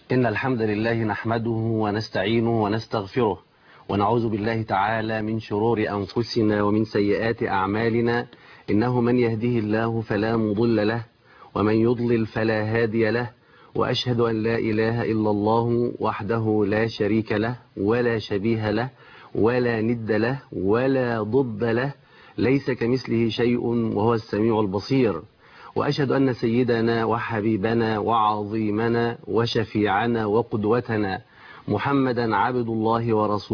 إن الحمد لله نحمده ونستعينه ونستغفره ونعوذ بالله تعالى من شرور أنفسنا ومن سيئات أعمالنا. إنه من يهده الله فلا مضل له ومن يضلل فلا هادي له، وأشهد أن لا إله إلا الله وحده لا شريك له ولا شبيه له ولا ند له ولا ضد له، ليس كمثله شيء وهو السميع البصير. وأشهد أن سيدنا وحبيبنا وعظيمنا وشفيعنا وقدوتنا محمدا عبد الله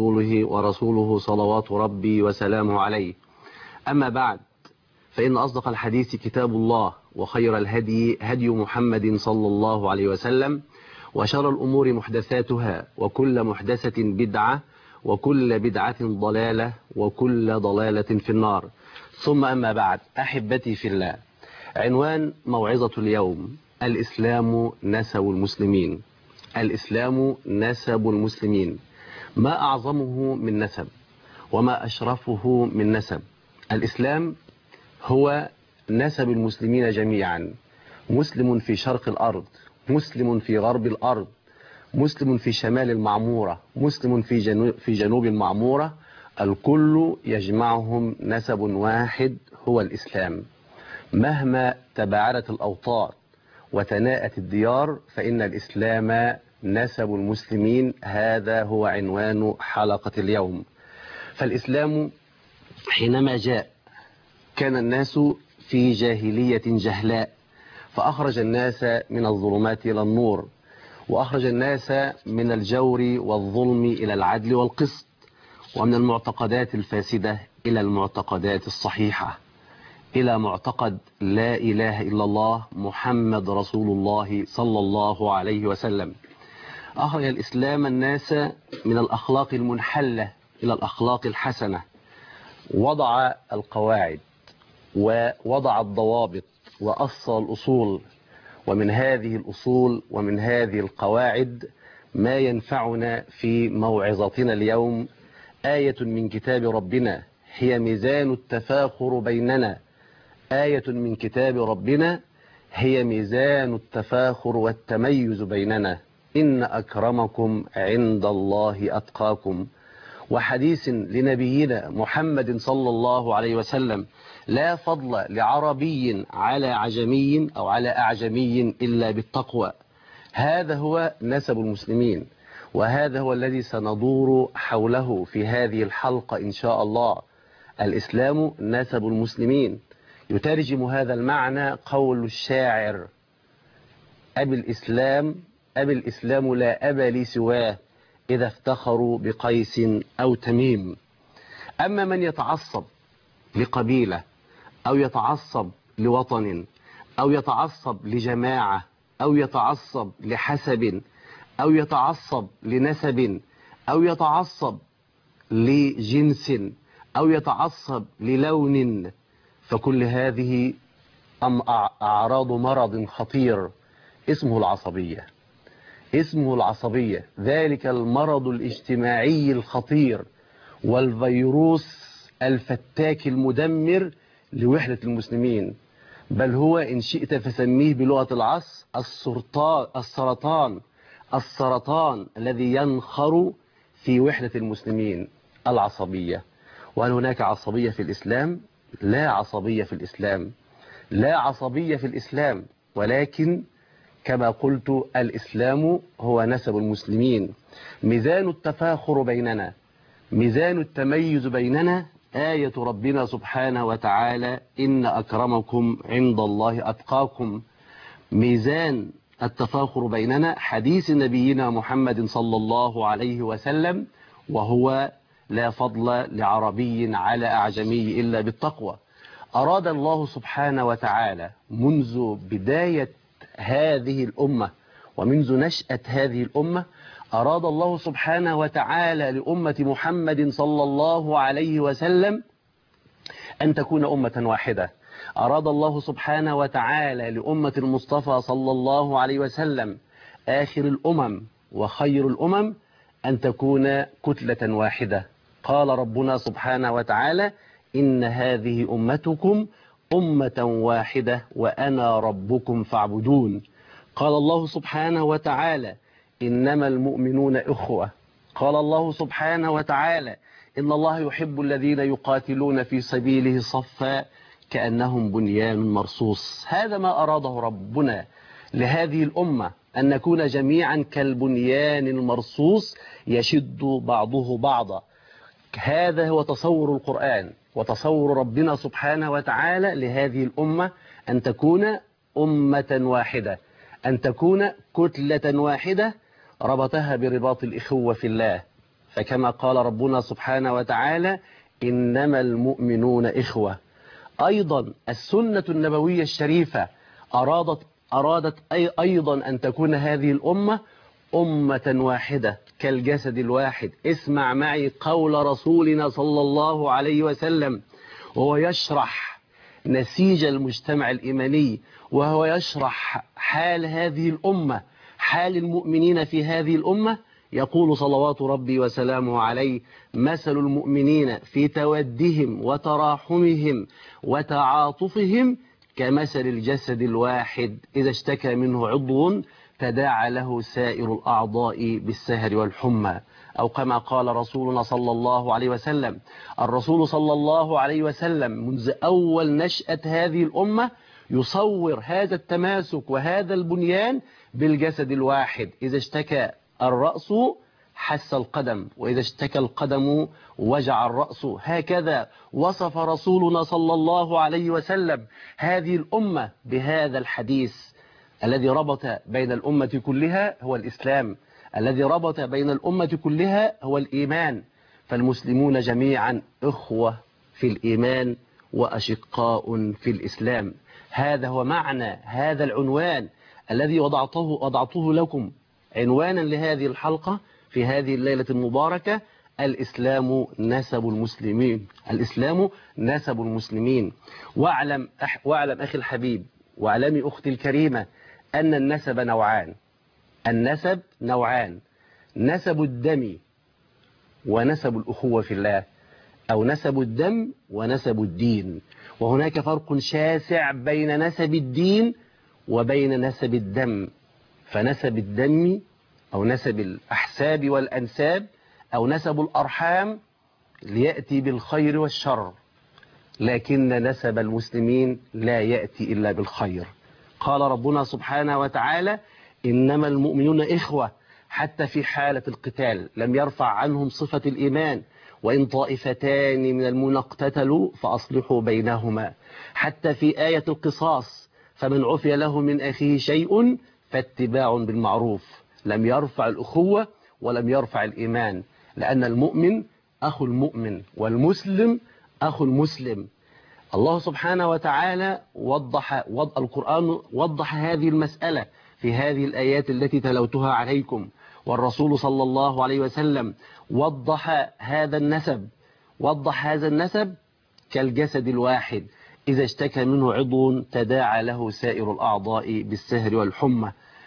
ورسوله صلوات ربي وسلامه عليه. أما بعد، فإن أصدق الحديث كتاب الله، وخير الهدي هدي محمد صلى الله عليه وسلم، وشر الأمور محدثاتها، وكل محدثة بدعة، وكل بدعة ضلالة، وكل ضلالة في النار. ثم أما بعد، أحبتي في الله، عنوان موعظة اليوم: الإسلام نسب المسلمين. الإسلام نسب المسلمين، ما أعظمه من نسب وما أشرفه من نسب. الإسلام هو نسب المسلمين جميعا، مسلم في شرق الأرض، مسلم في غرب الأرض، مسلم في شمال المعمورة، مسلم في جنوب المعمورة، الكل يجمعهم نسب واحد هو الإسلام. مهما تباعدت الأوطان وتناءت الديار، فإن الإسلام نسب المسلمين. هذا هو عنوان حلقة اليوم. فالإسلام حينما جاء كان الناس في جاهلية جهلاء، فأخرج الناس من الظلمات إلى النور، وأخرج الناس من الجور والظلم إلى العدل والقسط، ومن المعتقدات الفاسدة إلى المعتقدات الصحيحة، إلى معتقد لا إله إلا الله محمد رسول الله صلى الله عليه وسلم. أخرج الإسلام الناس من الأخلاق المنحلة إلى الأخلاق الحسنة، وضع القواعد ووضع الضوابط وأصل الأصول، ومن هذه الأصول ومن هذه القواعد ما ينفعنا في موعظتنا اليوم. آية من كتاب ربنا هي ميزان التفاخر بيننا، آية من كتاب ربنا هي ميزان التفاخر والتميز بيننا. إن أكرمكم عند الله أتقاكم. وحديث لنبينا محمد صلى الله عليه وسلم: لا فضل لعربي على عجمي أو على أعجمي إلا بالتقوى. هذا هو نسب المسلمين، وهذا هو الذي سندور حوله في هذه الحلقة إن شاء الله. الإسلام نسب المسلمين. يترجم هذا المعنى قول الشاعر: أبي الإسلام لا أبا لي سواه، إذا افتخروا بقيس أو تميم. أما من يتعصب لقبيلة أو يتعصب لوطن أو يتعصب لجماعة أو يتعصب لحسب أو يتعصب لنسب أو يتعصب لجنس أو يتعصب للون، فكل هذه أعراض مرض خطير اسمه العصبية. اسمه العصبية، ذلك المرض الاجتماعي الخطير والفيروس الفتاك المدمر لوحدة المسلمين، بل هو إن شئت فسميه بلغة العصر السرطان الذي ينخر في وحدة المسلمين، العصبية. وهل هناك عصبية في الإسلام؟ لا عصبية في الإسلام، لا عصبية في الإسلام، ولكن كما قلت الإسلام هو نسب المسلمين، ميزان التفاخر بيننا، ميزان التميز بيننا. آية ربنا سبحانه وتعالى: إن أكرمكم عند الله أتقاكم. ميزان التفاخر بيننا حديث نبينا محمد صلى الله عليه وسلم، وهو: لا فضل لعربي على أعجمي إلا بالتقوى. أراد الله سبحانه وتعالى منذ بداية هذه الأمة ومنذ نشأة هذه الأمة، أراد الله سبحانه وتعالى لأمة محمد صلى الله عليه وسلم أن تكون أمة واحدة. أراد الله سبحانه وتعالى لأمة المصطفى صلى الله عليه وسلم آخر الأمم وخير الأمم أن تكون كتلة واحدة. قال ربنا سبحانه وتعالى: إن هذه أمتكم أمة واحدة وأنا ربكم فاعبدون. قال الله سبحانه وتعالى: إنما المؤمنون إخوة. قال الله سبحانه وتعالى إن الله يحب الذين يقاتلون في سبيله صفا كأنهم بنيان مرصوص. هذا ما أراده ربنا لهذه الأمة، أن نكون جميعا كالبنيان المرصوص يشد بعضه بعضا. هذا هو تصور القرآن وتصور ربنا سبحانه وتعالى لهذه الأمة، أن تكون أمة واحدة، أن تكون كتلة واحدة ربطها برباط الإخوة في الله. فكما قال ربنا سبحانه وتعالى إنما المؤمنون إخوة. أيضا السنة النبوية الشريفة أرادت أيضا أن تكون هذه الأمة أمة واحدة كالجسد الواحد. اسمع معي قول رسولنا صلى الله عليه وسلم وهو يشرح نسيج المجتمع الإيماني، وهو يشرح حال هذه الأمة، حال المؤمنين في هذه الأمة. يقول صلوات ربي وسلامه عليه مثل المؤمنين في تودهم وتراحمهم وتعاطفهم كمثل الجسد الواحد إذا اشتكى منه عضو تداعى له سائر الأعضاء بالسهر والحمى. أو كما قال رسولنا صلى الله عليه وسلم. الرسول صلى الله عليه وسلم منذ أول نشأة هذه الأمة يصور هذا التماسك وهذا البنيان بالجسد الواحد. إذا اشتكى الرأس حس القدم، وإذا اشتكى القدم وجع الرأس. هكذا وصف رسولنا صلى الله عليه وسلم هذه الأمة بهذا الحديث. الذي ربط بين الأمة كلها هو الإسلام، الذي ربط بين الأمة كلها هو الإيمان. فالمسلمون جميعا إخوة في الإيمان وأشقاء في الإسلام. هذا هو معنى هذا العنوان الذي وضعته لكم عنوانا لهذه الحلقة في هذه الليلة المباركة: الإسلام نسب المسلمين. الإسلام نسب المسلمين. واعلم أخي الحبيب، واعلمي أختي الكريمة، أن النسب نوعان. النسب نوعان: نسب الدم ونسب الأخوة في الله، أو نسب الدم ونسب الدين. وهناك فرق شاسع بين نسب الدين وبين نسب الدم. فنسب الدم أو نسب الأحساب والأنساب أو نسب الأرحام ليأتي بالخير والشر، لكن نسب المسلمين لا يأتي إلا بالخير. قال ربنا سبحانه وتعالى إنما المؤمنون إخوة. حتى في حالة القتال لم يرفع عنهم صفة الإيمان: وإن طائفتان من المؤمنين اقتتلوا فأصلحوا بينهما. حتى في آية القصاص فمن عفي له من أخيه شيء فاتباع بالمعروف، لم يرفع الأخوة ولم يرفع الإيمان، لأن المؤمن أخو المؤمن والمسلم أخو المسلم. الله سبحانه وتعالى القرآن وضح هذه المسألة في هذه الآيات التي تلوتها عليكم، والرسول صلى الله عليه وسلم وضح هذا النسب كالجسد الواحد إذا اشتكى منه عضو تداعى له سائر الأعضاء بالسهر والحمى.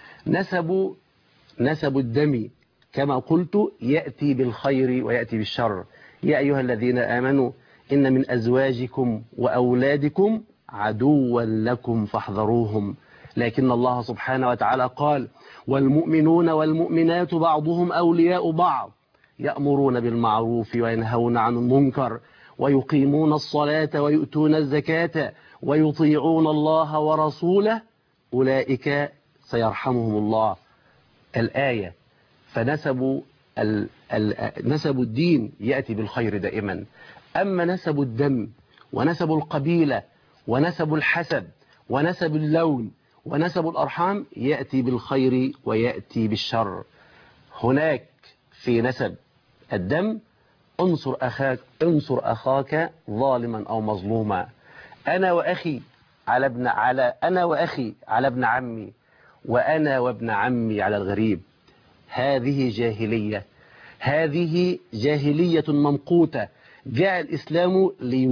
نسب الدم كما قلت يأتي بالخير ويأتي بالشر. يا أيها الذين آمنوا إن من أزواجكم وأولادكم عدوا لكم فاحذروهم. لكن الله سبحانه وتعالى قال والمؤمنون والمؤمنات بعضهم أولياء بعض يأمرون بالمعروف وينهون عن المنكر ويقيمون الصلاة ويؤتون الزكاة ويطيعون الله ورسوله أولئك سيرحمهم الله. الآية. فنسب نسب الدين يأتي بالخير دائما. أما نسب الدم ونسب القبيلة ونسب الحسب ونسب اللون ونسب الأرحام يأتي بالخير ويأتي بالشر. هناك في نسب الدم انصر أخاك ظالما أو مظلوما. أنا وأخي على ابن عمي، وأنا وابن عمي على الغريب. هذه جاهلية ممقوتة جاء الإسلام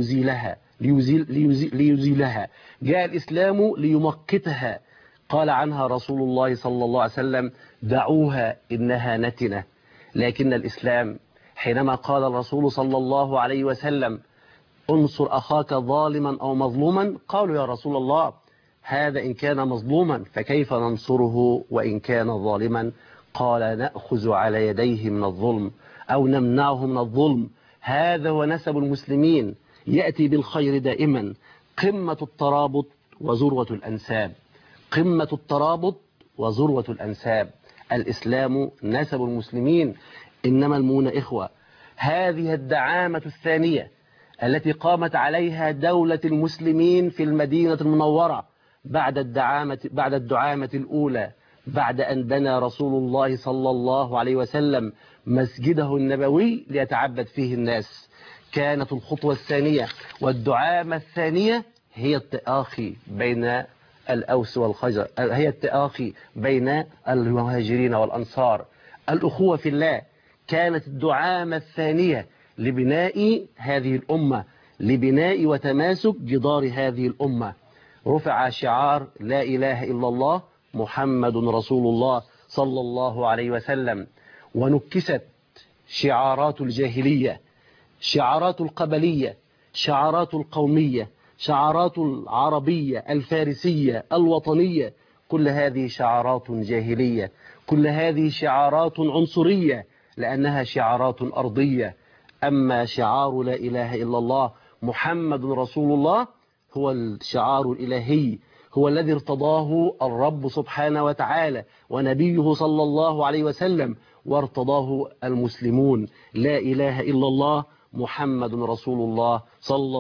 ليزيلها، جاء الإسلام ليمقتها. قال عنها رسول الله صلى الله عليه وسلم دعوها إنها نتنة. لكن الإسلام حينما قال الرسول صلى الله عليه وسلم انصر أخاك ظالما أو مظلوما، قالوا يا رسول الله هذا إن كان مظلوما فكيف ننصره وإن كان ظالما؟ قال نأخذ على يديه من الظلم أو نمنعه من الظلم. هذا هو نسب المسلمين، يأتي بالخير دائما. قمة الترابط وذروة الأنساب، قمة الترابط وذروة الأنساب. الإسلام نسب المسلمين، إنما المؤمنون إخوة. هذه الدعامة الثانية التي قامت عليها دولة المسلمين في المدينة المنورة بعد الدعامة الأولى، بعد أن بنى رسول الله صلى الله عليه وسلم مسجده النبوي ليتعبد فيه الناس. كانت الخطوة الثانية والدعامة الثانية هي التآخي بين الأوس والخزرج، هي التآخي بين المهاجرين والأنصار، الأخوة في الله. كانت الدعامة الثانية لبناء هذه الأمة، لبناء وتماسك جدار هذه الأمة. رفع شعار لا إله إلا الله محمد رسول الله صلى الله عليه وسلم، ونكست شعارات الجاهلية، شعارات القبلية، شعارات القومية، شعارات العربية الفارسية الوطنية. كل هذه شعارات جاهلية، كل هذه شعارات عنصرية، لأنها شعارات أرضية. أما شعار لا إله إلا الله محمد رسول الله هو الشعار الإلهي، هو الذي ارتضاه الرب سبحانه وتعالى ونبيه صلى الله عليه وسلم، وارتضاه المسلمون. لا إله إلا الله محمد رسول الله صلى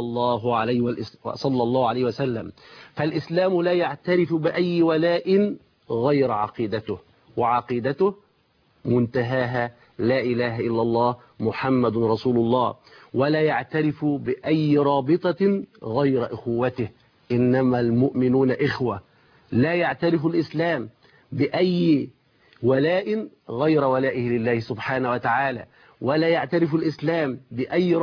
الله عليه وسلم. فالإسلام لا يعترف بأي ولاء غير عقيدته، وعقيدته منتهاها لا إله إلا الله محمد رسول الله. ولا يعترف بأي رابطة غير أخوته، إنما المؤمنون إخوة. لا يعترف الإسلام بأي ولاء غير ولائه لله سبحانه وتعالى، ولا يعترف الإسلام بأي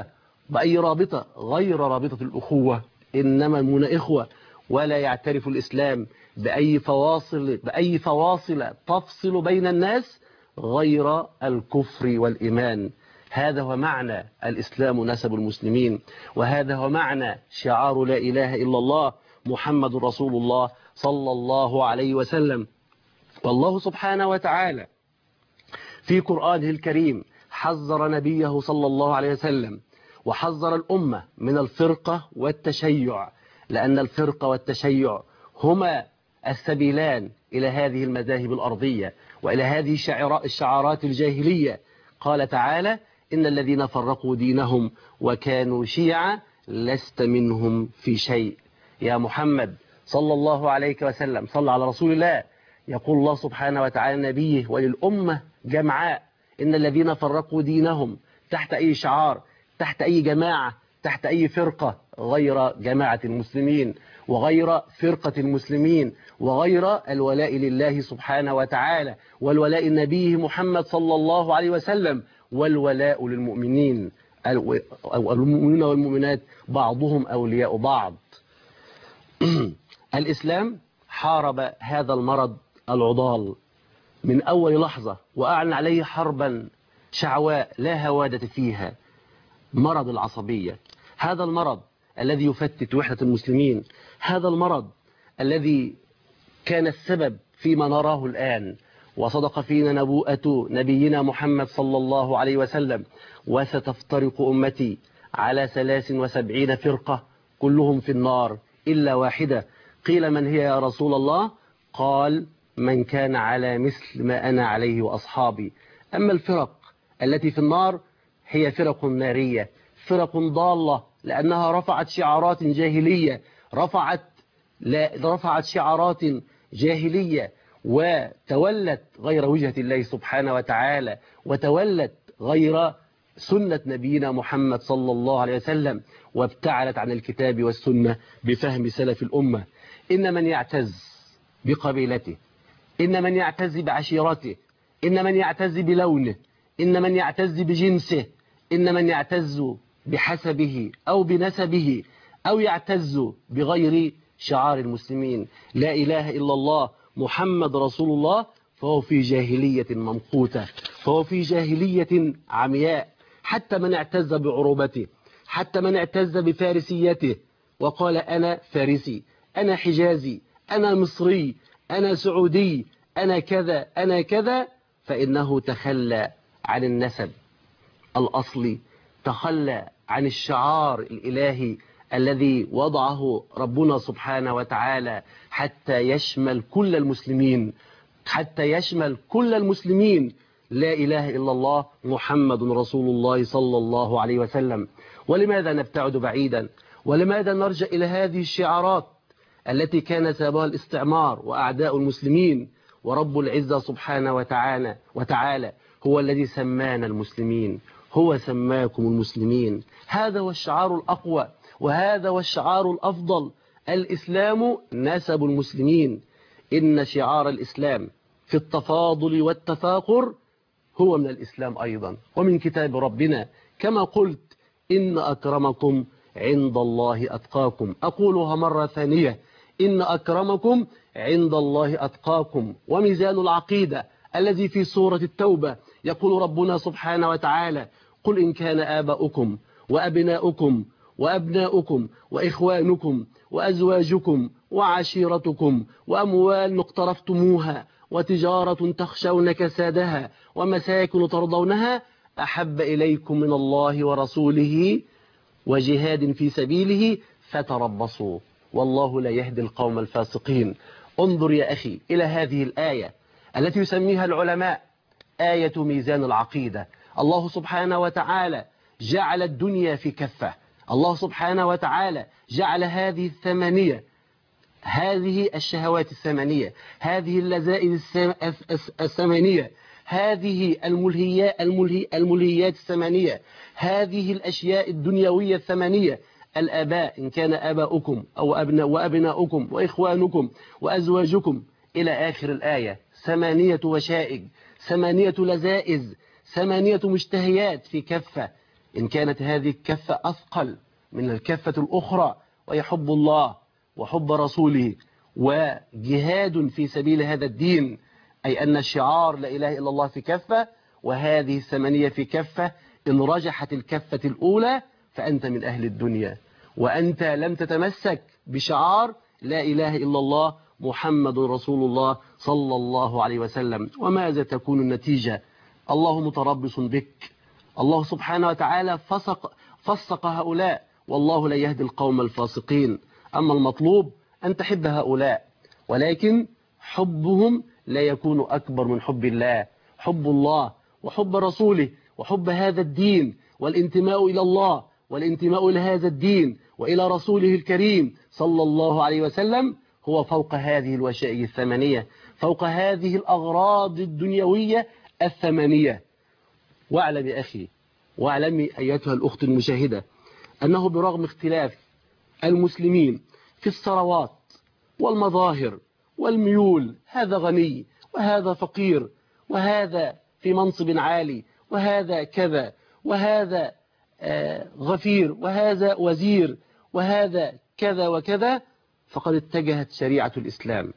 رابطة غير رابطة الأخوة، إنما المؤمنون إخوة. ولا يعترف الإسلام بأي فواصل تفصل بين الناس غير الكفر والإيمان. هذا هو معنى الإسلام نسب المسلمين، وهذا هو معنى شعار لا إله إلا الله محمد رسول الله صلى الله عليه وسلم. والله سبحانه وتعالى في قرآنه الكريم حذر نبيه صلى الله عليه وسلم وحذر الأمة من الفرقة والتشيع، لأن الفرقة والتشيع هما السبيلان إلى هذه المذاهب الأرضية وإلى هذه الشعارات الجاهلية. قال تعالى إن الذين فرقوا دينهم وكانوا شيعا لست منهم في شيء. يا محمد صلى الله عليه وسلم، صلى على رسول الله. يقول الله سبحانه وتعالى نبيه وللأمة جمعاء إن الذين فرقوا دينهم، تحت أي شعار، تحت أي جماعة، تحت أي فرقة غير جماعة المسلمين وغير فرقة المسلمين وغير الولاء لله سبحانه وتعالى والولاء لنبيه محمد صلى الله عليه وسلم والولاء للمؤمنين. المؤمنون والمؤمنات بعضهم أولياء بعض. الإسلام حارب هذا المرض العضال من أول لحظة، وأعلن عليه حربا شعواء لا هوادة فيها. مرض العصبية، هذا المرض الذي يفتت وحدة المسلمين، هذا المرض الذي كان السبب فيما نراه الآن. وصدق فينا نبوءة نبينا محمد صلى الله عليه وسلم: وستفترق أمتي على 73 فرقة كلهم في النار إلا واحدة. قيل من هي يا رسول الله؟ قال من كان على مثل ما أنا عليه وأصحابي. أما الفرق التي في النار هي فرق نارية، فرق ضالة، لأنها رفعت شعارات جاهلية، رفعت شعارات جاهلية وتولت غير وجهة الله سبحانه وتعالى، وتولت غير سنة نبينا محمد صلى الله عليه وسلم، وابتعدت عن الكتاب والسنة بفهم سلف الأمة. إن من يعتز بقبيلته، إن من يعتز بعشيرته، إن من يعتز بلونه، إن من يعتز بجنسه، إن من يعتز بحسبه أو بنسبه أو يعتز بغير شعار المسلمين لا إله إلا الله محمد رسول الله، فهو في جاهلية ممقوتة، فهو في جاهلية عمياء. حتى من اعتز بعروبته، حتى من اعتز بفارسيته وقال أنا فارسي، أنا حجازي، أنا مصري، أنا سعودي، أنا كذا، أنا كذا، فإنه تخلى عن النسب الأصلي، تخلى عن الشعار الإلهي الذي وضعه ربنا سبحانه وتعالى حتى يشمل كل المسلمين، حتى يشمل كل المسلمين. لا إله إلا الله محمد رسول الله صلى الله عليه وسلم. ولماذا نبتعد بعيدا؟ ولماذا نرجع إلى هذه الشعارات التي كان سببها الاستعمار وأعداء المسلمين؟ ورب العزة سبحانه وتعالى هو الذي سمانا المسلمين، هو سماكم المسلمين. هذا هو الشعار الأقوى، وهذا هو الشعار الأفضل. الإسلام نسب المسلمين. إن شعار الإسلام في التفاضل والتفاخر هو من الإسلام أيضا ومن كتاب ربنا. كما قلت إن أكرمكم عند الله أتقاكم. أقولها مرة ثانية، إن أكرمكم عند الله أتقاكم. وميزان العقيدة الذي في سورة التوبة يقول ربنا سبحانه وتعالى: قل إن كان آباؤكم وأبناؤكم وأبناؤكم وإخوانكم وأزواجكم وعشيرتكم وأموال اقترفتموها وتجارة تخشون كسادها ومساكن ترضونها أحب إليكم من الله ورسوله وجهاد في سبيله فتربصوا والله لا يهدي القوم الفاسقين. انظر يا أخي إلى هذه الآية التي يسميها العلماء آية ميزان العقيدة. الله سبحانه وتعالى جعل الدنيا في كفة. الله سبحانه وتعالى جعل هذه الثمانية، هذه الشهوات الثمانية، هذه اللذائذ الثمانية، هذه الملهيات الثمانية، هذه الأشياء الدنيوية الثمانية. الآباء إن كان آباؤكم أو وأبناؤكم وإخوانكم وأزواجكم إلى آخر الآية. 8 وشائج، 8 لذائذ، 8 مشتهيات في كفة. إن كانت هذه الكفة أثقل من الكفة الأخرى، ويحب الله وحب رسوله وجهاد في سبيل هذا الدين، أي أن الشعار لا إله إلا الله في كفة وهذه 8 في كفة. إن رجحت الكفة الأولى فأنت من أهل الدنيا، وأنت لم تتمسك بشعار لا إله إلا الله محمد رسول الله صلى الله عليه وسلم. وماذا تكون النتيجة؟ الله متربص بك. الله سبحانه وتعالى فسق هؤلاء، والله لا يهدي القوم الفاسقين. أما المطلوب أن تحب هؤلاء، ولكن حبهم لا يكون أكبر من حب الله. حب الله وحب رسوله وحب هذا الدين والانتماء إلى الله والانتماء إلى هذا الدين وإلى رسوله الكريم صلى الله عليه وسلم هو فوق هذه الوشائج الثمانية، فوق هذه الأغراض الدنيوية الثمانية. واعلم يا أخي، واعلمي أيتها الأخت المشاهدة، أنه برغم اختلاف المسلمين في الثروات والمظاهر والميول، هذا غني وهذا فقير، وهذا في منصب عالي وهذا كذا، وهذا غفير وهذا وزير وهذا كذا وكذا، فقد اتجهت شريعة الإسلام،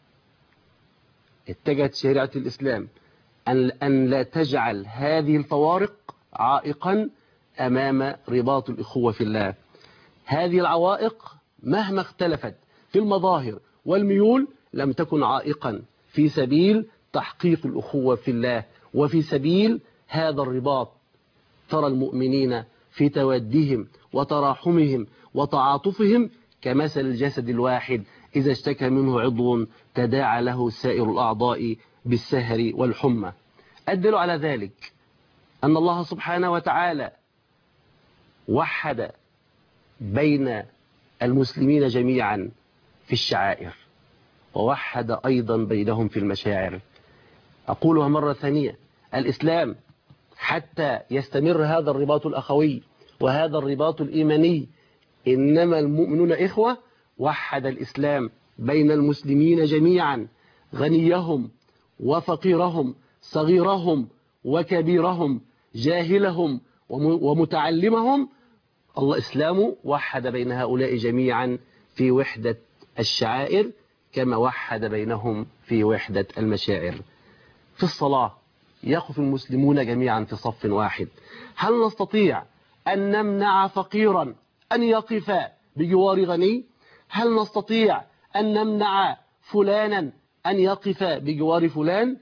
اتجهت شريعة الإسلام أن لا تجعل هذه الفوارق عائقا أمام رباط الإخوة في الله. هذه العوائق مهما اختلفت في المظاهر والميول لم تكن عائقا في سبيل تحقيق الأخوة في الله وفي سبيل هذا الرباط. ترى المؤمنين في تودهم وتراحمهم وتعاطفهم كمثل الجسد الواحد إذا اشتكى منه عضو تداعى له سائر الأعضاء بالسهر والحمى. الدليل على ذلك أن الله سبحانه وتعالى وحد بين المسلمين جميعا في الشعائر، ووحد أيضا بينهم في المشاعر. أقولها مرة ثانية، الإسلام حتى يستمر هذا الرباط الأخوي وهذا الرباط الإيماني، إنما المؤمنون إخوة، وحد الإسلام بين المسلمين جميعا، غنيهم وفقيرهم، صغيرهم وكبيرهم، جاهلهم ومتعلمهم. الله إسلام وحد بين هؤلاء جميعا في وحدة الشعائر كما وحد بينهم في وحدة المشاعر. في الصلاة يقف المسلمون جميعا في صف واحد. هل نستطيع أن نمنع فقيرا أن يقف بجوار غني؟ هل نستطيع أن نمنع فلانا أن يقف بجوار فلان؟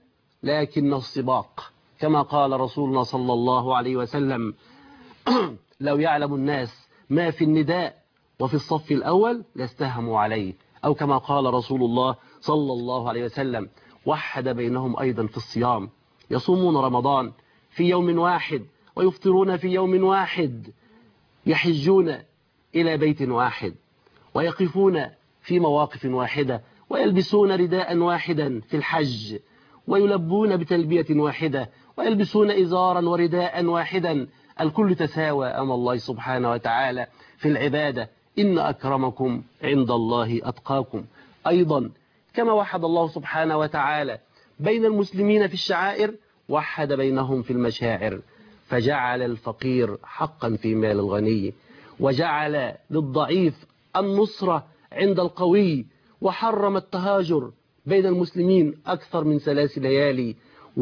لكن السباق، كما قال رسولنا صلى الله عليه وسلم: لو يعلم الناس ما في النداء وفي الصف الأول لاستهموا عليه، أو كما قال رسول الله صلى الله عليه وسلم. وحد بينهم أيضا في الصيام، يصومون رمضان في يوم واحد ويفطرون في يوم واحد، يحجون إلى بيت واحد ويقفون في مواقف واحدة، ويلبسون رداء واحدا في الحج، ويلبون بتلبية واحدة، ويلبسون إزارا ورداء واحدا. الكل تساوى أمام الله سبحانه وتعالى في العبادة: إن أكرمكم عند الله أتقاكم. أيضا كما وحد الله سبحانه وتعالى بين المسلمين في الشعائر، وحد بينهم في المشاعر، فجعل الفقير حقا في مال الغني، وجعل للضعيف النصرة عند القوي، وحرم التهاجر بين المسلمين أكثر من 3 ليالي،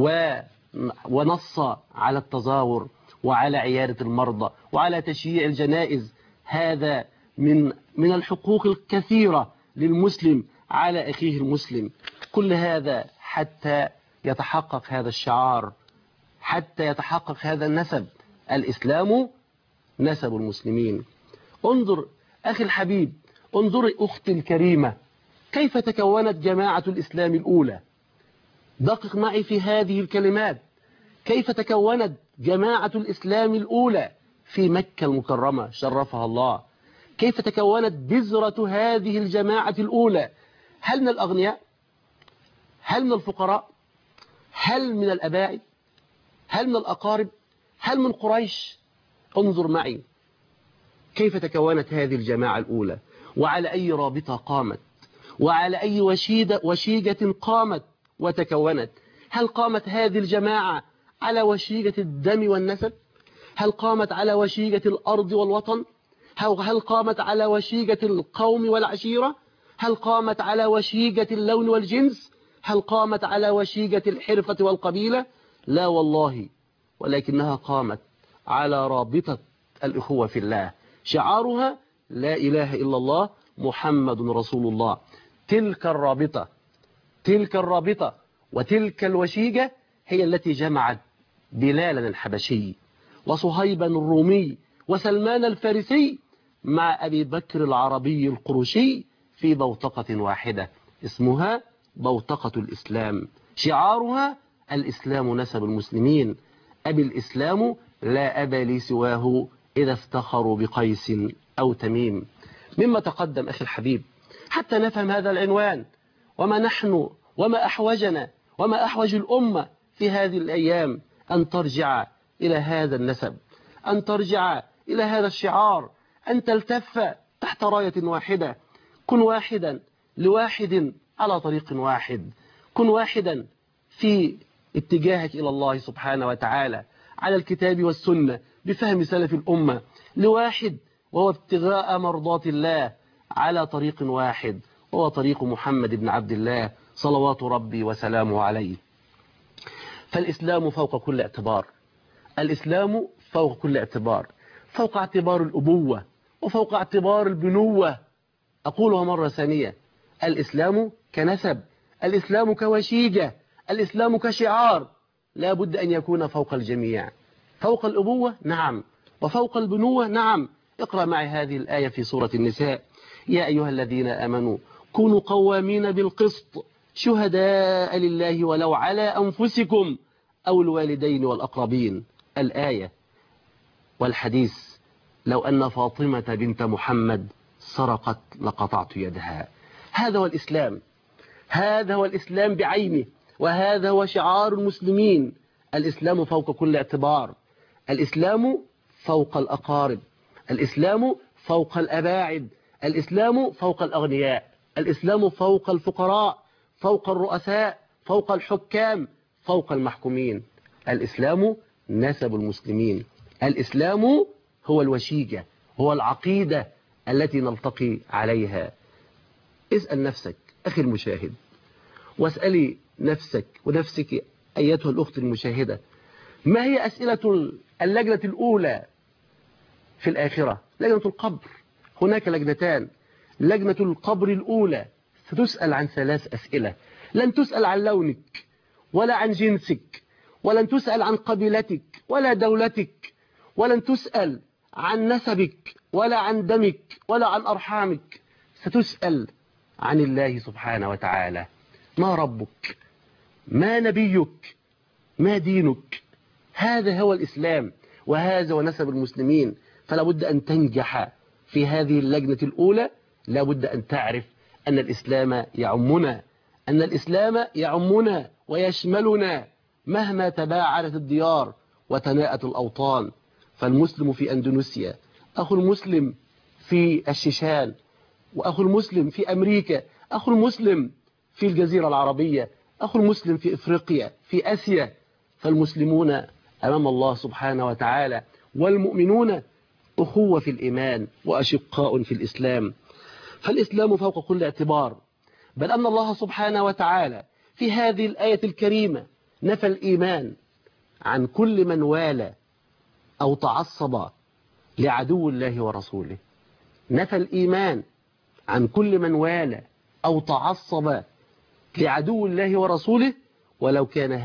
ونص على التزاور وعلى عيادة المرضى وعلى تشييع الجنائز. هذا من الحقوق الكثيرة للمسلم على أخيه المسلم. كل هذا حتى يتحقق هذا الشعار، حتى يتحقق هذا النسب: الإسلام نسب المسلمين. انظر أخي الحبيب، انظري أختي الكريمة، كيف تكونت جماعة الإسلام الأولى. دقق معي في هذه الكلمات: كيف تكونت جماعة الإسلام الأولى في مكة المكرمة شرفها الله. كيف تكونت بذرة هذه الجماعة الأولى؟ هل من الأغنياء؟ هل من الفقراء؟ هل من الأباعد؟ هل من الأقارب؟ هل من قريش؟ انظر معي كيف تكونت هذه الجماعة الأولى، وعلى أي رابطة قامت، وعلى أي وشيجة قامت وتكونت. هل قامت هذه الجماعة على وشيجة الدم والنسب؟ هل قامت على وشيجة الأرض والوطن؟ هل قامت على وشيجة القوم والعشيرة؟ هل قامت على وشيجة اللون والجنس؟ هل قامت على وشيجة الحرفة والقبيلة؟ لا والله، ولكنها قامت على رابطة الإخوة في الله، شعارها لا إله إلا الله محمد رسول الله. تلك الرابطة وتلك الوشيجة هي التي جمعت بلالا الحبشي وصهيبا الرومي وسلمان الفارسي مع أبي بكر العربي القرشي في بوتقة واحدة اسمها بوتقة الإسلام، شعارها الإسلام نسب المسلمين، أبي الإسلام لا أبا لي سواه إذا افتخروا بقيس أو تميم. مما تقدم أخي الحبيب حتى نفهم هذا العنوان، وما نحن وما أحوجنا وما أحوج الأمة في هذه الأيام أن ترجع إلى هذا النسب، أن ترجع إلى هذا الشعار، أن تلتف تحت راية واحدة. كن واحدا لواحد على طريق واحد، كن واحدا في اتجاهك إلى الله سبحانه وتعالى على الكتاب والسنة بفهم سلف الأمة، لواحد وهو ابتغاء مرضات الله على طريق واحد، وهو طريق محمد بن عبد الله صلوات ربي وسلامه عليه. فالإسلام فوق كل اعتبار، الإسلام فوق كل اعتبار، فوق اعتبار الأبوة وفوق اعتبار البنوة. أقولها مرة ثانية: الإسلام كنسب، الإسلام كوشيجة، الإسلام كشعار، لا بد أن يكون فوق الجميع، فوق الأبوة نعم، وفوق البنوة نعم. اقرأ معي هذه الآية في سورة النساء: يا أيها الذين آمنوا كونوا قوامين بالقسط شهداء لله ولو على أنفسكم أو الوالدين والأقربين. الآية والحديث: لو أن فاطمة بنت محمد سرقت لقطعت يدها. هذا هو الإسلام، هذا هو الإسلام بعينه، وهذا هو شعار المسلمين. الإسلام فوق كل اعتبار، الإسلام فوق الأقارب، الإسلام فوق الأباعد، الإسلام فوق الأغنياء، الإسلام فوق الفقراء، فوق الرؤساء، فوق الحكام، فوق المحكومين. الإسلام نسب المسلمين، الإسلام هو الوشيجة، هو العقيدة التي نلتقي عليها. اسأل نفسك أخي المشاهد، واسألي نفسك ونفسك أيتها الأخت المشاهدة: ما هي أسئلة اللجنة الأولى في الآخرة؟ لجنة القبر. هناك لجنتان. لجنة القبر الأولى ستسأل عن 3 أسئلة، لن تسأل عن لونك، ولا عن جنسك، ولن تسأل عن قبيلتك ولا دولتك، ولن تسأل عن نسبك ولا عن دمك ولا عن أرحامك. ستسأل عن الله سبحانه وتعالى. ما ربك؟ ما نبيك؟ ما دينك؟ هذا هو الإسلام، وهذا هو نسب المسلمين. فلا بد أن تنجح في هذه اللجنة الأولى. لا بد أن تعرف أن الإسلام يعمنا، أن الإسلام يعمنا ويشملنا مهما تباعدت الديار وتناءت الأوطان. فالمسلم في أندونيسيا أخو المسلم في الشيشان، وأخو المسلم في أمريكا، أخو المسلم في الجزيرة العربية، أخو المسلم في إفريقيا، في آسيا. فالمسلمون أمام الله سبحانه وتعالى والمؤمنون أخوة في الإيمان وأشقاء في الإسلام. فالإسلام فوق كل اعتبار، بل أن الله سبحانه وتعالى في هذه الآية الكريمة نفى الإيمان عن كل من والى أو تعصب لعدو الله ورسوله. نفى الإيمان عن كل من والى أو تعصب لعدو الله ورسوله، ولو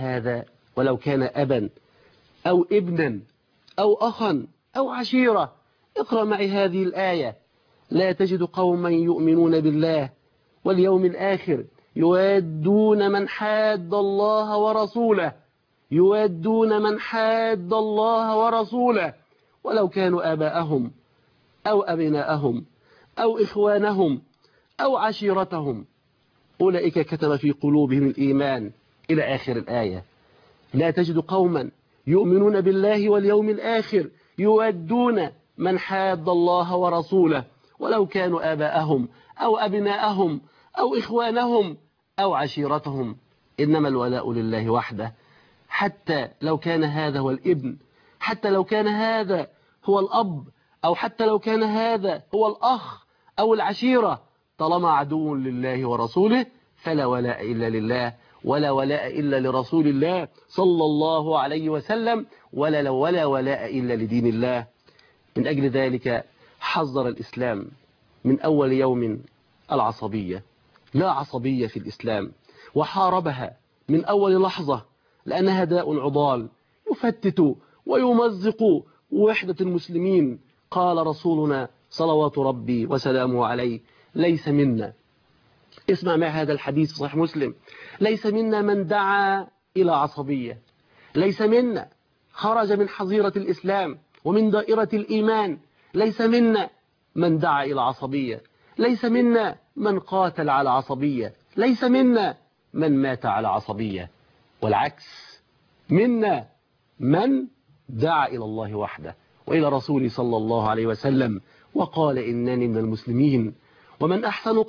كان أبا أو ابنا أو أخا أو عشيرة. اقرأ معي هذه الآية: لا تجد قوما يؤمنون بالله واليوم الآخر يوادون من حاد الله ورسوله، يوادون من حاد الله ورسوله ولو كانوا آباءهم أو أبناءهم أو إخوانهم أو عشيرتهم أولئك كتب في قلوبهم الإيمان إلى آخر الآية. لا تجد قوما يؤمنون بالله واليوم الآخر يوادون من حاد الله ورسوله ولو كانوا آباءهم أو أبناءهم أو إخوانهم أو عشيرتهم. إنما الولاء لله وحده، حتى لو كان هذا هو الابن، حتى لو كان هذا هو الأب، أو حتى لو كان هذا هو الأخ أو العشيرة. طالما عدو لله ورسوله فلا ولاء إلا لله، ولا ولاء إلا لرسول الله صلى الله عليه وسلم، ولا ولاء إلا لدين الله. من أجل ذلك حذر الإسلام من أول يوم العصبية. لا عصبية في الإسلام، وحاربها من أول لحظة، لأنها داء عضال يفتت ويمزق وحدة المسلمين. قال رسولنا صلوات ربي وسلامه عليه: ليس منا، اسمع مع هذا الحديث في صحيح مسلم، ليس منا من دعا إلى عصبية، ليس منا خرج من حظيرة الإسلام ومن دائرة الإيمان، ليس منا من دعا إلى عصبية، ليس منا من قاتل على عصبية، ليس منا من مات على عصبية، والعكس، منا من دعا إلى الله وحده وإلى رسوله صلى الله عليه وسلم وقال إنني من المسلمين. ومن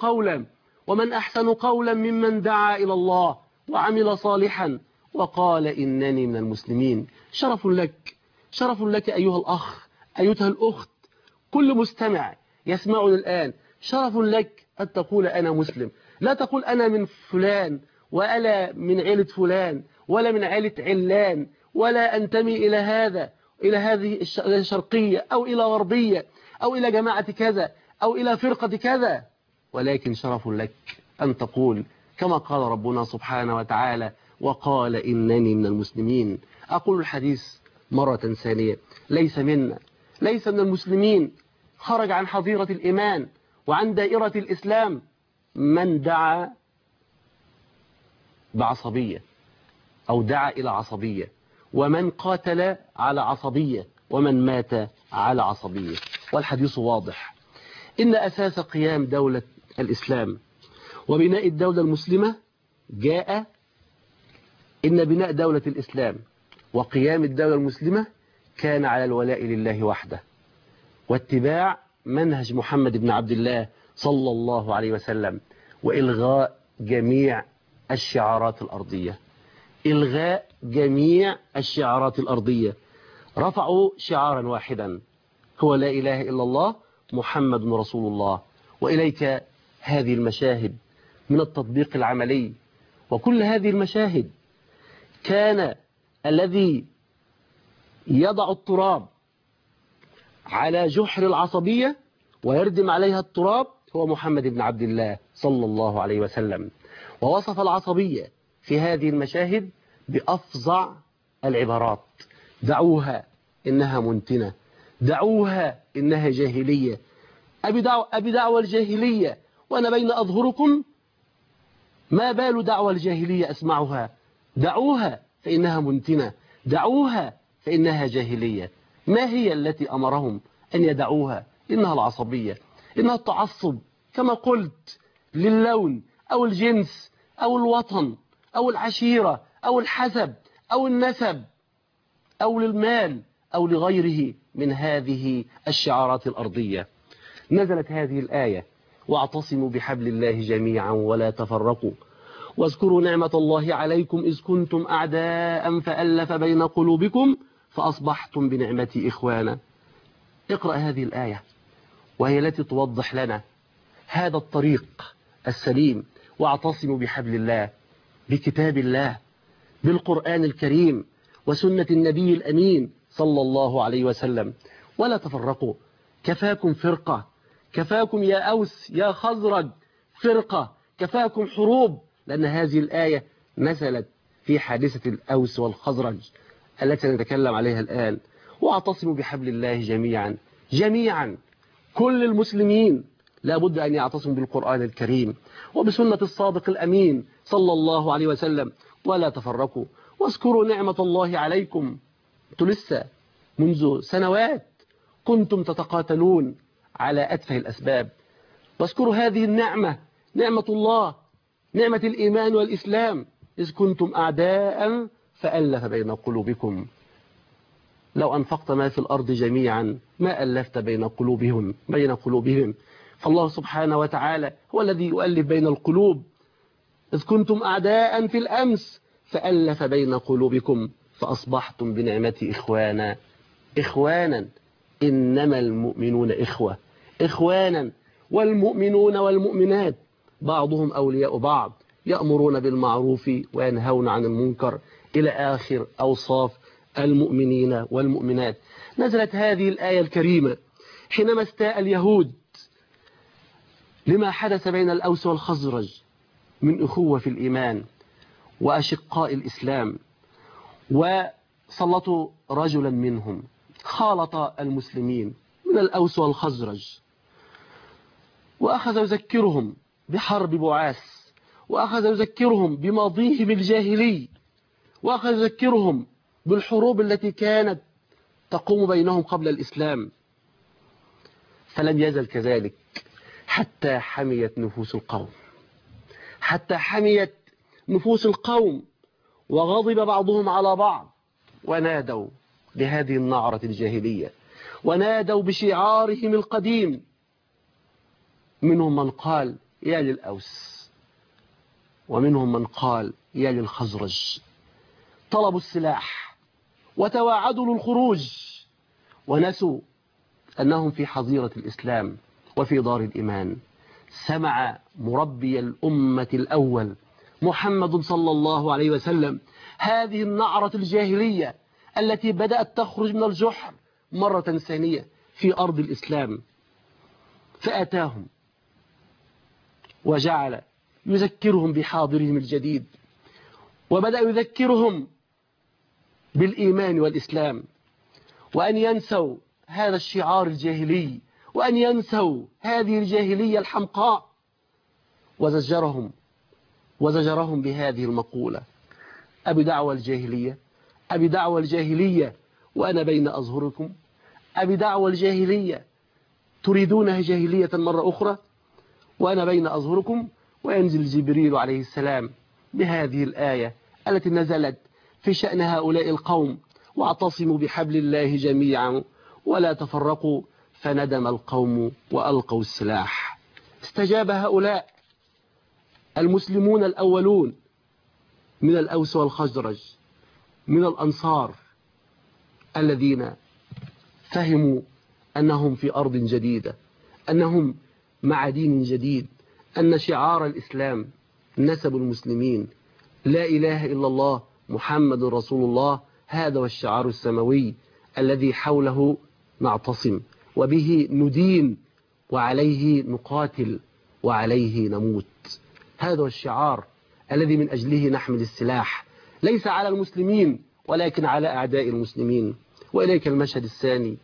أحسن قولا ممن دعا إلى الله وعمل صالحا وقال إنني من المسلمين. شرف لك، شرف لك أيها الأخ، أيتها الأخت، كل مستمع يسمعني الآن، شرف لك أن تقول أنا مسلم. لا تقول أنا من فلان وألا من عيلة فلان ولا من عيلة علان، ولا أنتمي إلى هذه الشرقية أو إلى غربية أو إلى جماعة كذا أو إلى فرقة كذا، ولكن شرف لك أن تقول كما قال ربنا سبحانه وتعالى: وقال إنني من المسلمين. أقول الحديث مرة ثانية: ليس منا، ليس من المسلمين، خرج عن حظيرة الإيمان وعن دائرة الإسلام من دعا بعصبية أو دعا إلى عصبية، ومن قاتل على عصبية، ومن مات على عصبية. والحديث واضح: إن أساس قيام دولة الإسلام وبناء الدولة المسلمة إن بناء دولة الإسلام وقيام الدولة المسلمة كان على الولاء لله وحده، واتباع منهج محمد بن عبد الله صلى الله عليه وسلم، وإلغاء جميع الشعارات الأرضية. إلغاء جميع الشعارات الأرضية. رفعوا شعارا واحدا هو لا إله إلا الله محمد رسول الله. وإليك هذه المشاهد من التطبيق العملي. وكل هذه المشاهد كان الذي يضع التراب على جحر العصبية ويردم عليها التراب هو محمد بن عبد الله صلى الله عليه وسلم. ووصف العصبية في هذه المشاهد بأفظع العبارات: دعوها إنها منتنة، دعوها إنها جاهلية، أبي دعوة الجاهلية وأنا بين أظهركم، ما بال دعوة الجاهلية أسمعها، دعوها فإنها منتنة، دعوها فإنها جاهلية. ما هي التي أمرهم أن يدعوها؟ إنها العصبية، إنها التعصب كما قلت للون أو الجنس أو الوطن أو العشيرة أو الحسب أو النسب أو للمال أو لغيره من هذه الشعارات الأرضية. نزلت هذه الآية: واعتصموا بحبل الله جميعا ولا تفرقوا واذكروا نعمة الله عليكم إذ كنتم أعداء فألف بين قلوبكم فأصبحتم بنعمتي إخوانا. اقرأ هذه الآية وهي التي توضح لنا هذا الطريق السليم. واعتصموا بحبل الله، بكتاب الله، بالقرآن الكريم وسنة النبي الأمين صلى الله عليه وسلم، ولا تفرقوا. كفاكم فرقة، كفاكم يا أوس يا خزرج فرقة، كفاكم حروب، لأن هذه الآية نزلت في حادثة الأوس والخزرج التي نتكلم عليها الآن. واعتصموا بحبل الله جميعا، جميعا كل المسلمين لابد أن يعتصموا بالقرآن الكريم وبسنة الصادق الأمين صلى الله عليه وسلم، ولا تفرقوا. واذكروا نعمة الله عليكم، أنتم لسه منذ سنوات كنتم تتقاتلون على أتفه الأسباب، واذكروا هذه النعمة، نعمة الله، نعمة الإيمان والإسلام، إذ كنتم أعداء فألف بين قلوبكم. لو أنفقت ما في الأرض جميعا ما ألفت بين قلوبهم، فالله سبحانه وتعالى هو الذي يؤلف بين القلوب. إذ كنتم أعداء في الأمس فألف بين قلوبكم فأصبحتم بنعمتي إخوانا. إخوانا، إنما المؤمنون إخوة، إخوانا، والمؤمنون والمؤمنات بعضهم أولياء بعض، يأمرون بالمعروف وينهون عن المنكر، إلى آخر أوصاف المؤمنين والمؤمنات. نزلت هذه الآية الكريمة حينما استاء اليهود لما حدث بين الأوس والخزرج من أخوة في الإيمان وأشقاء الإسلام، وسلطوا رجلا منهم خالط المسلمين من الأوس والخزرج، وأخذ يذكرهم بحرب بعاث، وأخذ يذكرهم بماضيهم الجاهلي، وأخذ يذكرهم بالحروب التي كانت تقوم بينهم قبل الإسلام. فلم يزل كذلك حتى حميت نفوس القوم، حتى حميت نفوس القوم، وغضب بعضهم على بعض، ونادوا بهذه النعرة الجاهلية، ونادوا بشعارهم القديم. منهم من قال يا للأوس، ومنهم من قال يا للخزرج. طلبوا السلاح وتواعدوا للخروج، ونسوا أنهم في حظيرة الإسلام وفي دار الإيمان. سمع مربي الأمة الأول محمد صلى الله عليه وسلم هذه النعرة الجاهلية التي بدأت تخرج من الجحر مرة ثانية في أرض الإسلام، فأتاهم وجعل يذكرهم بحاضرهم الجديد، وبدأ يذكرهم بالإيمان والإسلام، وأن ينسوا هذا الشعار الجاهلي، وأن ينسوا هذه الجاهلية الحمقاء. وزجرهم بهذه المقولة: أبي دعوة الجاهلية، أبي دعوة الجاهلية وأنا بين أظهركم، أبي دعوة الجاهلية تريدونها جاهلية مرة أخرى وأنا بين أظهركم. وينزل جبريل عليه السلام بهذه الآية التي نزلت في شأن هؤلاء القوم: واعتصموا بحبل الله جميعا ولا تفرقوا، فندم القوم وألقوا السلاح. استجاب هؤلاء المسلمون الأولون من الأوس والخزرج من الأنصار الذين فهموا أنهم في أرض جديدة، أنهم مع دين جديد، أن شعار الإسلام نسب المسلمين، لا إله إلا الله محمد رسول الله، هذا هو الشعار السماوي الذي حوله نعتصم وبه ندين وعليه نقاتل وعليه نموت. هذا هو الشعار الذي من أجله نحمل السلاح، ليس على المسلمين ولكن على أعداء المسلمين. وإليك المشهد الثاني.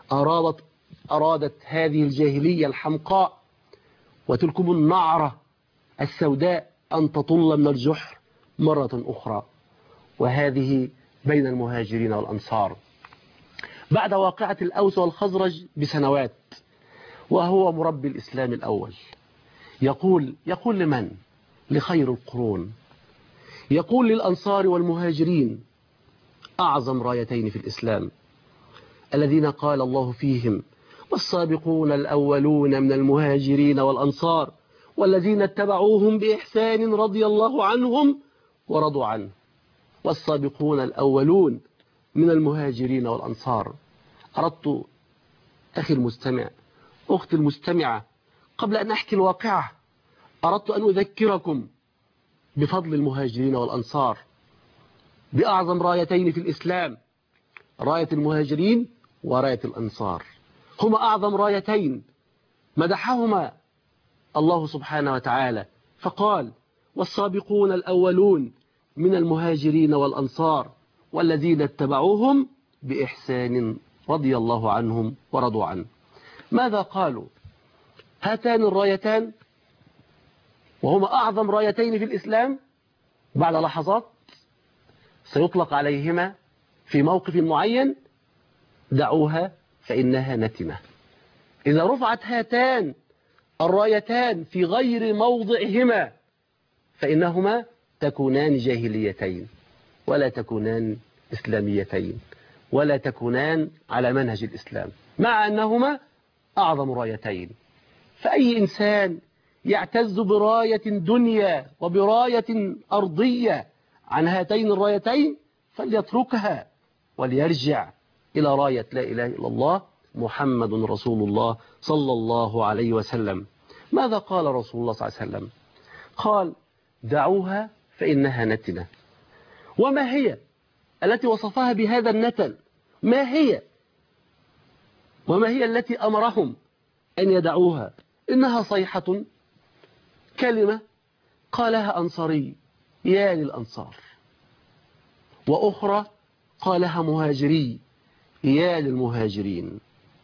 أرادت هذه الجاهلية الحمقاء وتلكم النعرة السوداء أن تطل من الجحر مرة أخرى، وهذه بين المهاجرين والأنصار بعد واقعة الأوس والخزرج بسنوات. وهو مربي الإسلام الأول يقول لمن؟ لخير القرون، يقول للأنصار والمهاجرين أعظم رايتين في الإسلام الذين قال الله فيهم: والسابقون الأولون من المهاجرين والأنصار والذين اتبعوهم بإحسان رضي الله عنهم ورضوا عنه. والسابقون الأولون من المهاجرين والأنصار. أردت أخي المستمع، أختي المستمعة، قبل أن أحكي الواقعة أردت أن أذكركم بفضل المهاجرين والأنصار، بأعظم رايتين في الإسلام، راية المهاجرين وراية الأنصار. هما أعظم رايتين مدحهما الله سبحانه وتعالى فقال: والسابقون الأولون من المهاجرين والأنصار والذين اتبعوهم بإحسان رضي الله عنهم ورضوا عنه. ماذا قالوا هاتان الرايتان وهما أعظم رايتين في الإسلام؟ بعد لحظات سيطلق عليهما في موقف معين: دعوها فإنها نتنة. إذا رفعت هاتان الرايتان في غير موضعهما فإنهما تكونان جاهليتين ولا تكونان إسلاميتين ولا تكونان على منهج الإسلام، مع أنهما أعظم رايتين. فأي إنسان يعتز براية دنيا وبراية أرضية عن هاتين الرايتين فليتركها وليرجع إلى راية لا إله إلا الله محمد رسول الله صلى الله عليه وسلم. ماذا قال رسول الله صلى الله عليه وسلم؟ قال: دعوها فإنها نتنة. وما هي التي وصفها بهذا النتن؟ ما هي؟ وما هي التي أمرهم أن يدعوها؟ إنها صيحة، كلمة قالها أنصاري يا للأنصار، وأخرى قالها مهاجري يا للمهاجرين.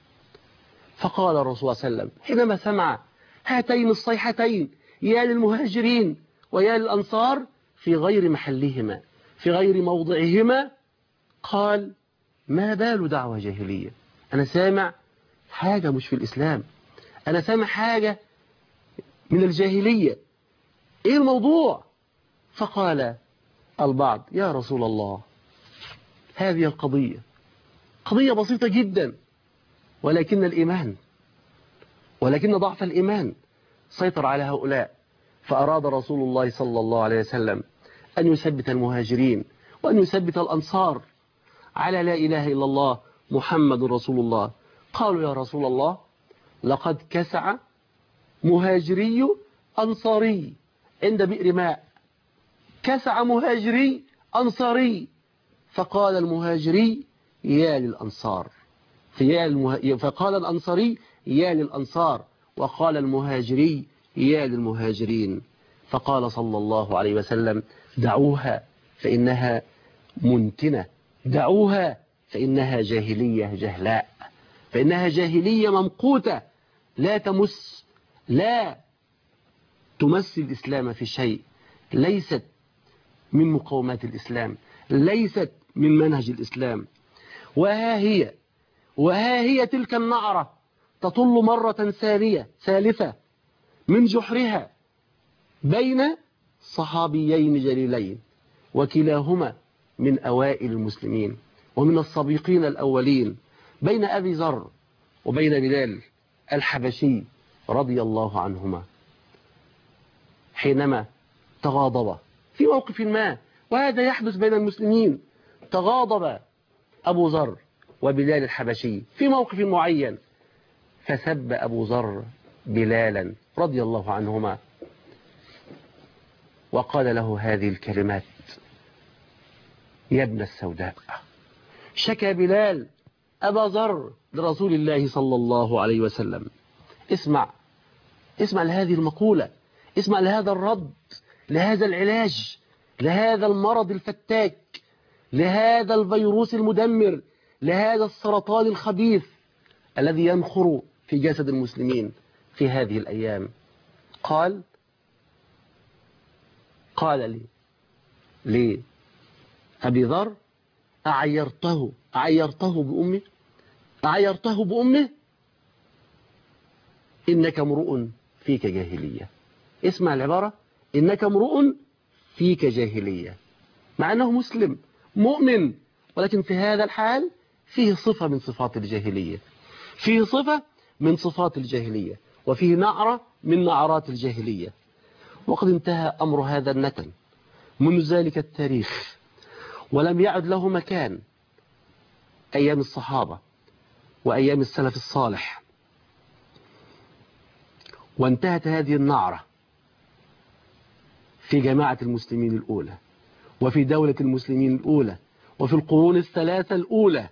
فقال الرسول صلى الله عليه وسلم حينما سمع هاتين الصيحتين يا للمهاجرين ويا للأنصار في غير محلهما في غير موضعهما، قال: ما بال دعوة جاهلية؟ أنا سامع حاجة مش في الإسلام، أنا سامع حاجة من الجاهلية، إيه الموضوع؟ فقال البعض: يا رسول الله، هذه القضية قضية بسيطة جدا، ولكن ضعف الإيمان سيطر على هؤلاء. فأراد رسول الله صلى الله عليه وسلم أن يثبت المهاجرين وأن يثبت الأنصار على لا إله إلا الله محمد رسول الله. قالوا: يا رسول الله، لقد كسع مهاجري أنصاري عند بئر ماء، كسع مهاجري أنصاري. فقال المهاجري يا للأنصار، فقال الأنصاري يا للأنصار، وقال المهاجري يا للمهاجرين. فقال صلى الله عليه وسلم: دعوها فإنها منتنة، دعوها فإنها جاهلية جهلاء، فإنها جاهلية ممقوتة لا تمس الإسلام في شيء، ليست من مقومات الإسلام، ليست من منهج الإسلام. وها هي تلك النعرة تطل مرة ثالثة من جحرها بين صحابيين جليلين، وكلاهما من أوائل المسلمين ومن السابقين الأولين، بين أبي ذر وبين بلال الحبشي رضي الله عنهما، حينما تغاضب في موقف ما، وهذا يحدث بين المسلمين، تغاضب أبو ذر وبلال الحبشي في موقف معين، فسب أبو ذر بلالا رضي الله عنهما وقال له هذه الكلمات: يا ابن السوداء. شكى بلال أبا ذر لرسول الله صلى الله عليه وسلم. اسمع لهذه المقولة، اسمع لهذا الرد، لهذا العلاج لهذا المرض الفتاك، لهذا الفيروس المدمر، لهذا السرطان الخبيث الذي ينخر في جسد المسلمين في هذه الأيام. قال لي أبي ذر: أعيرته بأمه إنك امرؤ فيك جاهلية. اسمع العبارة: إنك امرؤ فيك جاهلية، مع أنه مسلم مؤمن، ولكن في هذا الحال فيه صفة من صفات الجاهلية، فيه صفة من صفات الجاهلية، وفيه نعرة من نعرات الجاهلية. وقد انتهى أمر هذا النتن منذ ذلك التاريخ، ولم يعد له مكان أيام الصحابة وأيام السلف الصالح. وانتهت هذه النعرة في جماعة المسلمين الأولى، وفي دولة المسلمين الأولى، وفي القرون الثلاثة الأولى.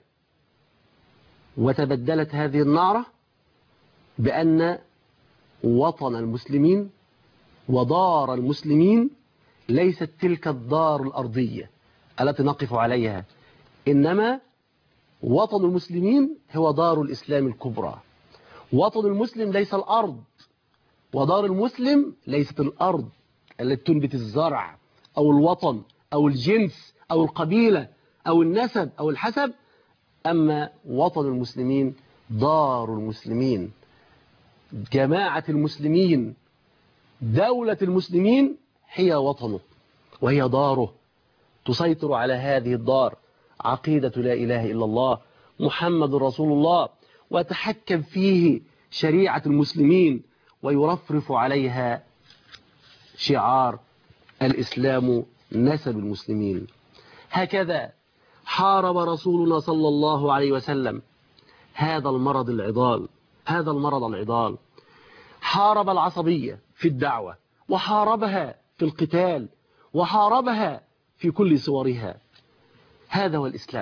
وتبدلت هذه النعرة بأن وطن المسلمين ودار المسلمين ليست تلك الدار الأرضية التي نقف عليها، إنما وطن المسلمين هو دار الإسلام الكبرى. وطن المسلم ليس الأرض، ودار المسلم ليست الأرض التي تنبت الزرع أو الوطن أو الجنس أو القبيلة أو النسب أو الحسب، أما وطن المسلمين دار المسلمين، جماعة المسلمين، دولة المسلمين هي وطنه وهي داره. تسيطر على هذه الدار عقيدة لا إله إلا الله محمد رسول الله، وتحكم فيه شريعة المسلمين، ويرفرف عليها شعار الإسلام نسب المسلمين. هكذا حارب رسولنا صلى الله عليه وسلم هذا المرض العضال. حارب العصبية في الدعوة، وحاربها في القتال، وحاربها في كل صورها. هذا هو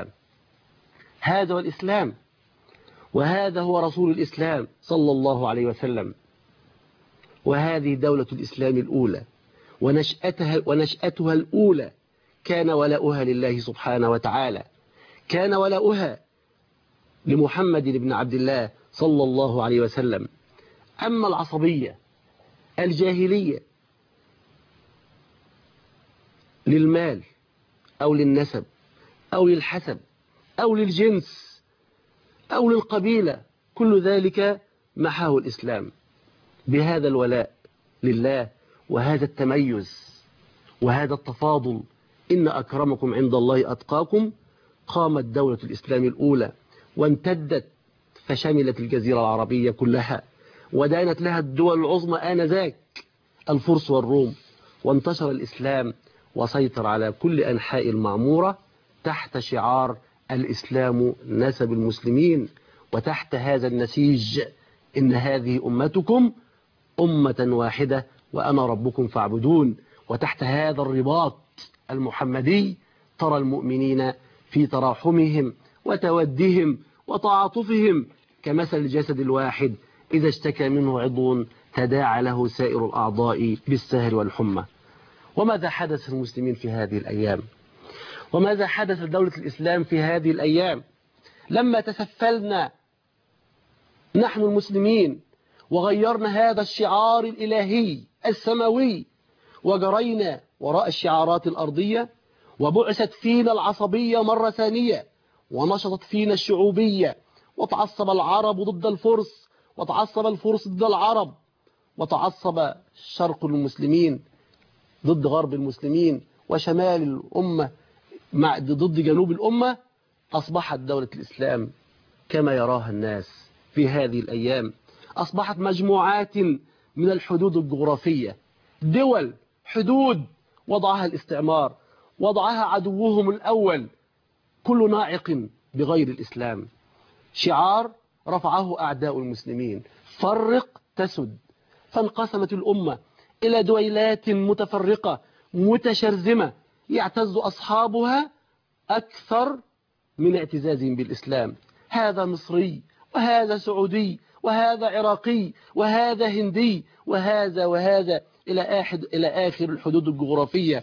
الإسلام، وهذا هو رسول الإسلام صلى الله عليه وسلم. وهذه دولة الإسلام الأولى، ونشأتها الأولى كان ولاؤها لله سبحانه وتعالى، كان ولاؤها لمحمد بن عبد الله صلى الله عليه وسلم. أما العصبية الجاهلية للمال أو للنسب أو للحسب أو للجنس أو للقبيلة، كل ذلك محاه الإسلام. بهذا الولاء لله وهذا التميز وهذا التفاضل، إن أكرمكم عند الله أتقاكم، قامت دولة الإسلام الأولى وامتدت فشملت الجزيرة العربية كلها، ودانت لها الدول العظمى آنذاك الفرس والروم، وانتشر الإسلام وسيطر على كل أنحاء المعمورة تحت شعار الإسلام نسب المسلمين، وتحت هذا النسيج: إن هذه أمتكم أمة واحدة وأنا ربكم فاعبدون. وتحت هذا الرباط المحمدي ترى المؤمنين في تراحمهم وتودهم وتعاطفهم كمثل الجسد الواحد إذا اشتكى منه عضو تداعى له سائر الأعضاء بالسهر والحمى. وماذا حدث للمسلمين في هذه الأيام؟ وماذا حدث لدولة الإسلام في هذه الأيام لما تسفلنا نحن المسلمين وغيرنا هذا الشعار الإلهي السماوي وجرينا وراء الشعارات الأرضية، وبعثت فينا العصبية مرة ثانية، ونشطت فينا الشعوبية، وتعصب العرب ضد الفرس، وتعصب الفرس ضد العرب، وتعصب شرق المسلمين ضد غرب المسلمين، وشمال الأمة ضد جنوب الأمة. أصبحت دولة الإسلام كما يراها الناس في هذه الأيام، أصبحت مجموعات من الحدود الجغرافية، دول حدود وضعها الاستعمار، وضعها عدوهم الأول، كل ناعق بغير الإسلام. شعار رفعه أعداء المسلمين: فرق تسد. فانقسمت الأمة إلى دويلات متفرقة متشرذمة يعتز أصحابها أكثر من اعتزازهم بالإسلام. هذا مصري، وهذا سعودي، وهذا عراقي، وهذا هندي، وهذا إلى آخر الحدود الجغرافية.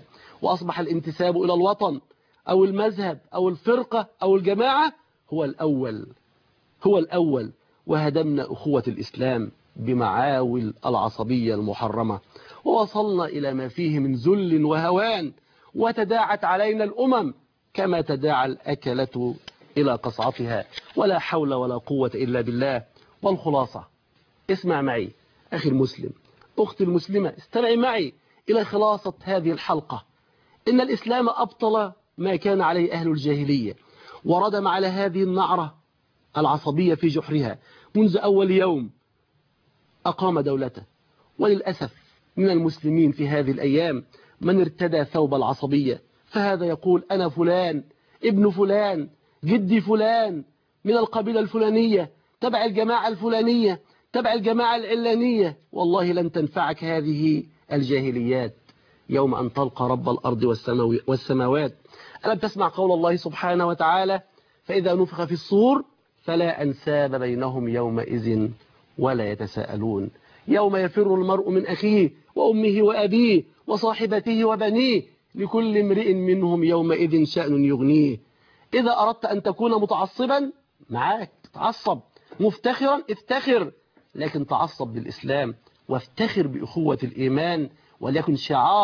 وأصبح الانتساب إلى الوطن أو المذهب أو الفرقة أو الجماعة هو الأول، وهدمنا أخوة الإسلام بمعاول العصبية المحرمة، ووصلنا إلى ما فيه من ذل وهوان، وتداعت علينا الأمم كما تداعى الأكلة إلى قصعتها، ولا حول ولا قوة إلا بالله. والخلاصة، اسمع معي أخي المسلم، أختي المسلمة، استمعي معي إلى خلاصة هذه الحلقة. إن الإسلام أبطل ما كان عليه أهل الجاهلية، وردم على هذه النعرة العصبية في جحرها منذ أول يوم أقام دولته. وللأسف من المسلمين في هذه الأيام من ارتدى ثوب العصبية، فهذا يقول أنا فلان ابن فلان جدي فلان من القبيلة الفلانية تبع الجماعة الفلانية تبع الجماعة العلانية. والله لن تنفعك هذه الجاهليات يوم أن تلقى رب الأرض والسماوات. ألم تسمع قول الله سبحانه وتعالى فإذا نفخ في الصور فلا أنساب بينهم يومئذ ولا يتساءلون يوم يفر المرء من أخيه وأمه وأبيه وصاحبته وبنيه لكل امرئ منهم يومئذ شأن يغنيه. إذا أردت أن تكون متعصبا معاك تعصب، مفتخرا افتخر، لكن تعصب بالإسلام وافتخر بأخوة الإيمان، وليكن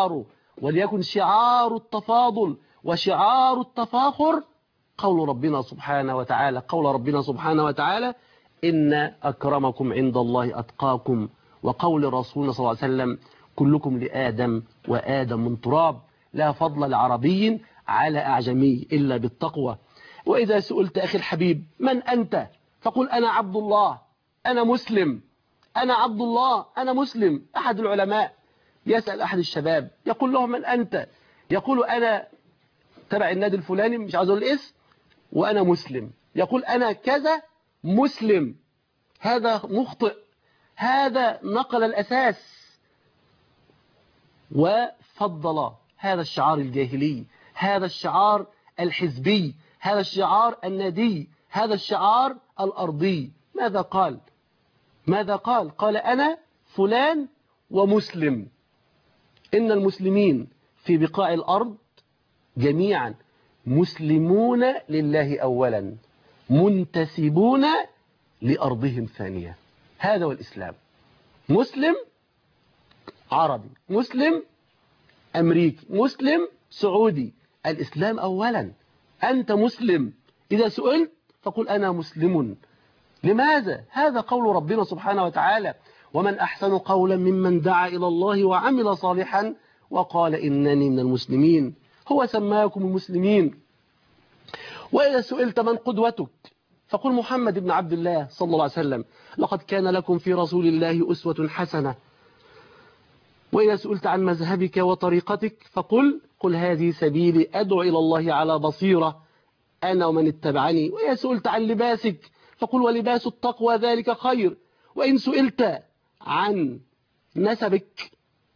شعار التفاضل وشعار التفاخر قول ربنا سبحانه وتعالى إن أكرمكم عند الله أتقاكم، وقول رسولنا صلى الله عليه وسلم كلكم لآدم وآدم من تراب، لا فضل لعربي على أعجمي إلا بالتقوى. وإذا سئلت أخي الحبيب من أنت فقل أنا عبد الله أنا مسلم، أنا عبد الله أنا مسلم. أحد العلماء يسأل أحد الشباب يقول له من أنت؟ يقول أنا تبع النادي الفلاني مش عاوز أقول الاسم وأنا مسلم. يقول أنا كذا مسلم. هذا مخطئ، هذا نقل الأساس وفضل هذا الشعار الجاهلي، هذا الشعار الحزبي، هذا الشعار الندي، هذا الشعار الأرضي. ماذا قال؟ قال أنا فلان ومسلم. إن المسلمين في بقاع الأرض جميعا مسلمون لله أولا منتسبون لأرضهم ثانية. هذا هو الإسلام. مسلم عربي، مسلم أمريكي، مسلم سعودي، الإسلام أولا. أنت مسلم، إذا سئلت فقل أنا مسلم. لماذا؟ هذا قول ربنا سبحانه وتعالى ومن أحسن قولا ممن دعا إلى الله وعمل صالحا وقال إنني من المسلمين. هو سماكم المسلمين. وإذا سئلت من قدوتك فقل محمد بن عبد الله صلى الله عليه وسلم لقد كان لكم في رسول الله أسوة حسنة. وإذا سئلت عن مذهبك وطريقتك فقل هذه سبيلي أدعو إلى الله على بصيرة أنا ومن اتبعني. وإذا سئلت عن لباسك فقل ولباس التقوى ذلك خير. وإن سئلت عن نسبك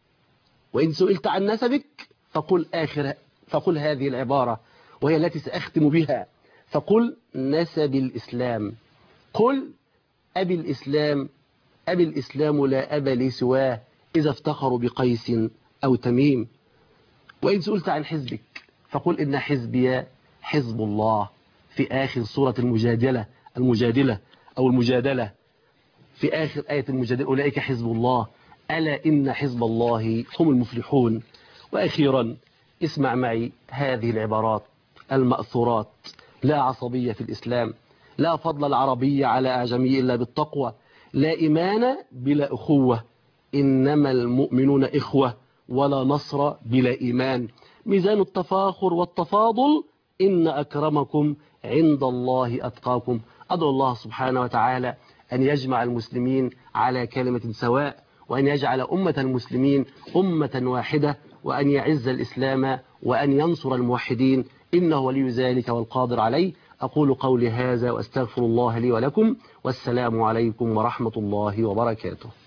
فقل هذه العبارة وهي التي سأختم بها، فقل نسب الإسلام. قل أبي الإسلام لا أب لي سواه إذا افتخروا بقيس أو تميم. وإن سئلت عن حزبك فقل إن حزبي حزب الله. في آخر سورة المجادلة في آخر آية المجادلة أولئك حزب الله ألا إن حزب الله هم المفلحون. وأخيرا اسمع معي هذه العبارات المأثورات: لا عصبية في الإسلام، لا فضل العربي على أعجمي إلا بالتقوى، لا إيمان بلا أخوة، إنما المؤمنون إخوة، ولا نصر بلا إيمان. ميزان التفاخر والتفاضل إن أكرمكم عند الله أتقاكم. أدعو الله سبحانه وتعالى أن يجمع المسلمين على كلمة سواء، وأن يجعل أمة المسلمين أمة واحدة، وأن يعز الإسلام وأن ينصر الموحدين، إنه ولي ذلك والقادر عليه. أقول قولي هذا وأستغفر الله لي ولكم، والسلام عليكم ورحمة الله وبركاته.